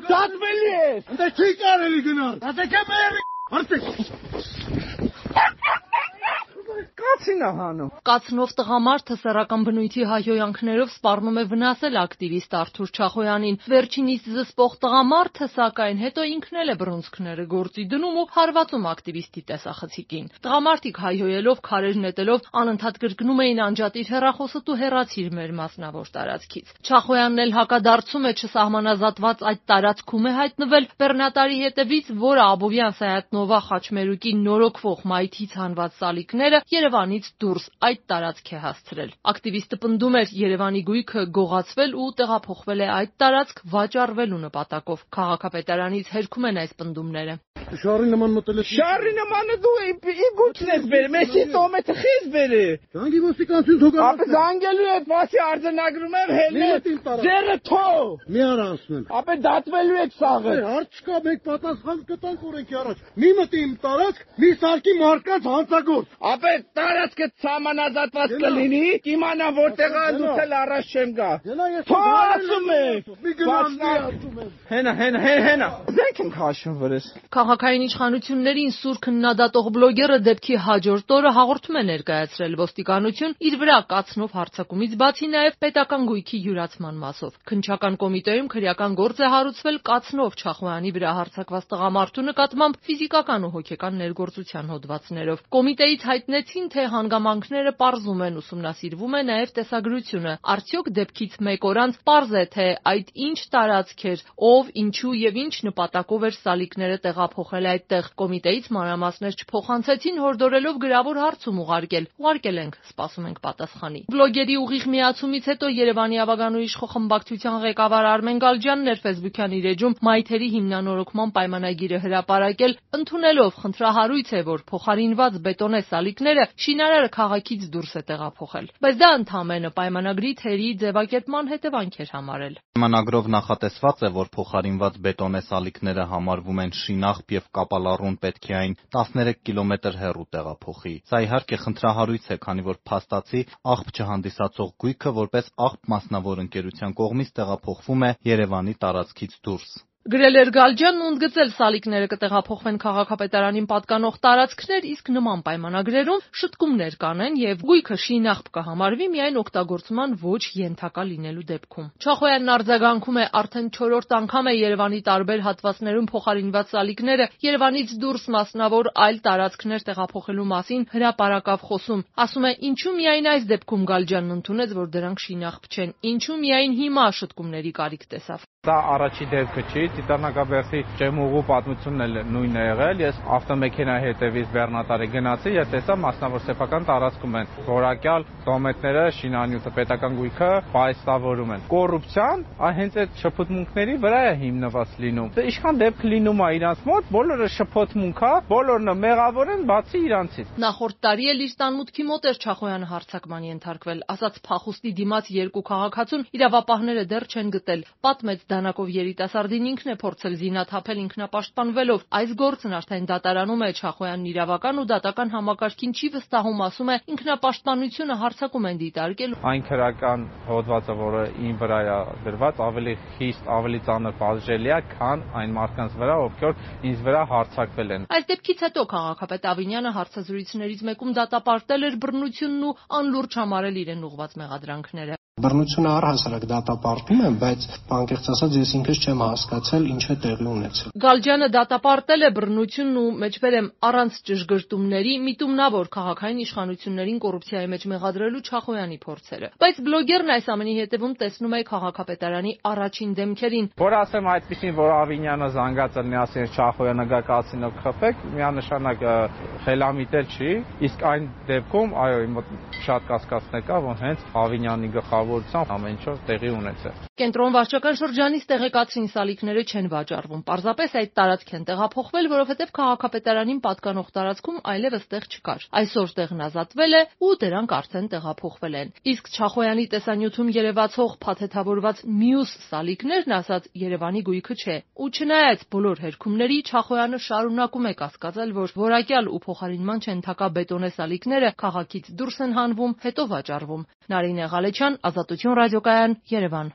Դատվելի ես։ Ընդ չի կարելի գնալ։ Ասեք եմ հարցեք։ Կացին է հանում։ Կացնով տղամարդը սեռական բնույթի հայհոյանքներով սպառնում է վնասել ակտիվիստ Արթուր Չախոյանին։ Վերջինից զսպող տղամարդը, սակայն, հետո ինքն էլ է բռունցքները գործի դնում ու հարվածում ակտիվիստի տեսախցիկին։ Տղամարդիկ հայհոյելով, քարեր նետելով անընդհատ կրկնում էին անջատիր հեռախոսը ու հեռացիր մեր մասնավոր տարածքից։ Չախոյանն էլ հակադարձում է չսահմանազատված այդ տարածքում է հայտնվել բեռնատարի հետևից, որը Աբովյան Սայաթնովա խաչմերուկի նորոգվող մայթից հանված սալիկները Երևանից դուրս այդ տարածք է հասցրել։ Ակտիվիստը պնդում էր Երևանի գույքը գողացվել ու տեղափոխվել է այդ տարածք վաճառվելու նպատակով։ Քաղաքապետարանից հերքում են այս պնդումները։ Շարի նման մտել ես։ Շարի նմանը դու իգուտն ես բերում, ես տոմեթը խիզ բերի։ Զանգի ոստիկանություն թողա։ Ապա զանգելու ես, բացի արձանագրում եմ հելնես։ Ձերը թո։ Մի արա ասում։ Ապա դատվելու եք սաղը։ Հարց չկա, մենք պատասխան կտանք օրենքի առաջ։ Մի մտի իմ տարածք, մի սարքի մարկանց հանցագործ։ Ապա տարածքը սահմանազատված կլինի, կիմանա որտեղ է լուծել առաջ չեմ գա։ Թո ասում եք։ Մի գնանցի ասում եմ։ Հենա։ Դեք ենք հաշվում վրես։ Քաղաքային իշխանություններին սուր քննադատող բլոգերը դեպքի հաջորդ օրը հաղորդում է ներկայացրել ոստիկանություն իր վրա կացնով հարձակումից բացի նաև պետական գույքի յուրացման մասով։ Քննչական կոմիտեում քրեական գործ է հարուցվել կացնով Չախոյանի վրա հարձակված տղամարդու նկատմամբ ֆիզիկական ու հոգեկան ներգործության հոդվածներով։ Կոմիտեից հայտնեցին, թե հանգամանքները պարզում են, ուսումնասիրվում է նաև տեսագրությունը։ Արդյոք դեպքից մեկ օր անց պարզ է, թե այդ ինչ տարածք էր, ով, ինչու եւ ինչ նպատակով էր սալիկները տեղափոխել այդտեղ։ Կոմիտեից մանրամասներ չփոխանցեցին, հորդորելով գրավոր հարցում ուղարկել ենք, սպասում ենք պատասխանի։ Բլոգերի ուղիղ միացումից հետո Երևանի ավագանու իշխող խմբակցության ղեկավար Արմեն Գալջյանն էր Facebook-յան իր էջում մայթերի հիմնանորոգման պայմանագիրը հրապարակել, ընդունելով խնդրահարույց է, որ փոխարինված բետոնե սալիկները շինարարը քաղաքից դուրս է տեղափոխել։ Բայց դա ընդամենը պայմանագրի թերի ձևակերպման հետևանք էր համարել։ Պայմանագրով նախատեսված է, որ փոխարինված բետոնե սալիկները համարվում են շինաղբ եւ կապալառուն պետք է այն 13 կիլոմետր հեռու տեղափոխի։ Սա իհարկե խնդրահարույց է, քանի որ փաստացի աղբ չհանդիսացող գույքը որպես աղբ մասնավոր ընկերության կողմից տեղափոխվում է Երևանի տարածքից դուրս։ Գրել էր Գալջյանն ու ընդգծել սալիկները կտեղափոխվեն քաղաքապետարանին պատկանող տարածքներ, իսկ նման պայմանագրերում շտկումներ կանեն եւ գույքը շինաղբ կհամարվի միայն օգտագործման ոչ ենթակա լինելու դեպքում։ Չախոյանն արձագանքում է արդեն 4-րդ անգամ է Երևանի տարբեր հատվածներում փոխարինված սալիկները Երևանից դուրս մասնավոր այլ տարածքներ տեղափոխելու մասին հրապարակավ խոսում։ Ասում է, ինչու միայն այս դեպքում Գալջյանն ընդունեց, որ դրանք շինաղբ չեն, ինչու միայն հիմա շտկումների կարիք տեսավ։ Դա առաջի դեպքը չի, Տիտանակաբերդի ճեմուղու պատմությունն էլ նույնն է եղել։ Ես ավտոմեքենայի հետևից բեռնատարի գնացի եւ տեսա մասնավոր սեփական տարածքում են որակյալ դոմետները, շինանյութը, պետական գույքը պայստավորում են։ Կոռուպցիան հենց այդ շփոթմունքների վրա է հիմնված լինում։ Դե ինչքան դեպք լինում է իրանց մոտ, բոլորը շփոթմունք է, բոլորն մեղավոր են բացի իրանցից։ Նախորդ տարի էլ իր տանմուտքի մոտ էր Չախոյանը հարձակման ենթարկվել, ասաց փախուստի դիմաց երկու քաղաքացուն իրավապահները դեռ չեն գտել։ Պատմեց դանակով երիտասարդին ինքն է փորձել զինաթափել ինքնապաշտպանվելով։ Այս գործն արդեն դատարանում է, Չախոյանն իրավական ու դատական համակարգին չի վստահում, ասում է ինքնապաշտպանությունը հարձակում են դիտարկել։ Այն քրական հոդվածը, որը ին վրա է դրված, ավելի խիստ, ավելի ծանր պատժելի է, քան այն մարդկանց վրա, ովքեր ինձ վրա հարձակվել են։ Այս դեպքից հետո քաղաքապետ Ավինյանը հարցազրույցներից մեկում դատապարտել էր բռնությունն ու անլուրջ համարել իրեն ուղղված մեղադրանքները։ Բռնությունը առհասարակ դատապարտում է, բայց անկեղծ ասած ես ինքս չեմ հասկացել ինչ է տեղի ունեցել։ Գալջյանը դատապարտել է բռնությունն ու մեջբերեմ առանց ճշգրտումների միտումնավոր քաղաքային իշխանություններին կոռուպցիայի մեջ մեղադրելու Չախոյանի փորձերը։ Բայց բլոգերն այս ամենի հետևում տեսնում է քաղաքապետարանի առաջին դեմքերին։ Որ ասեմ այդպեսին, որ Ավինյանը զանգած լինի, ասեն Չախոյանը գա կասինո խփեք, միանշանակ խելամիտել չի, իսկ այն դեպքում, այո, իմ մոտ շատ կասկածներ կա, որ հենց Ավինյանի գլխավորությամբ ամեն ինչ տեղի ունեցել։ Կենտրոն վարչական շրջանից տեղեկացրին սալիկները չեն վաճառվում։ Պարզապես այդ տարածք են տեղափոխվել, որովհետև քաղաքապետարանին պատկանող տարածքում այլևս տեղ չկար։ Այսօր տեղն ազատվել է ու դրանք արդեն տեղափոխվել են։ Իսկ Չախոյանի տեսանյութում երևացող փաթեթավորված մյուս սալիկներն ասած Երևանի գույքը չէ։ Ու չնայած բոլոր հերքումների Չախոյանը շարունակում է կասկածել, որ որակյալ ու փոխարինման չենթակա բետոնե սալիկները քաղաքից դուրս են հանվում, հետո վաճառվում։ Նարինե Ղալեչյան, Ազատություն ռադիոկայան, Երևան։